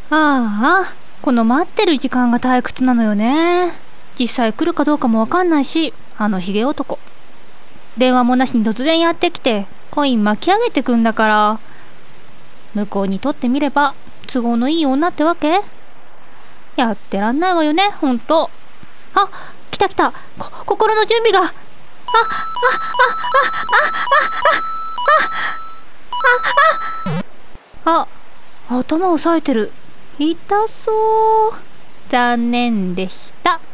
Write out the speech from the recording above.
ああ、この待ってる時間が退屈なのよね。実際来るかどうかもわかんないし、あのヒゲ男。電話もなしに突然やってきて、コイン巻き上げてくんだから。向こうにとってみれば、都合のいい女ってわけ？やってらんないわよね、ほんと。あ、来た来た。心の準備が。あ、頭を押さえてる。痛そう。残念でした。